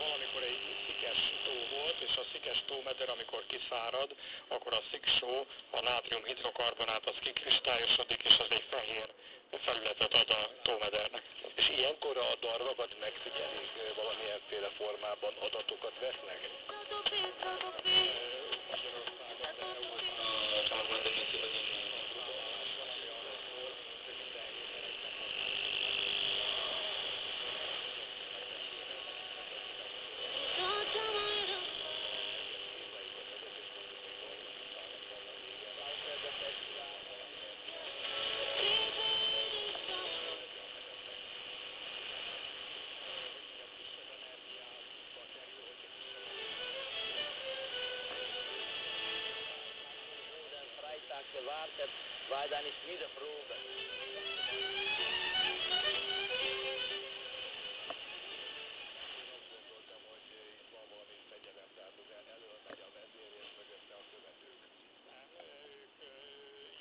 valamikor egy szikes tó volt, és a szikes tómeder, amikor kiszárad, akkor a sziksó, a nátrium-hidrokarbonát az kikristályosodik, és az egy fehér felületet ad a tómedernek. És ilyenkor a darvakat megfigyelik, valamilyenféle formában adatokat vesznek? Gewartet, war da nicht wieder Probe.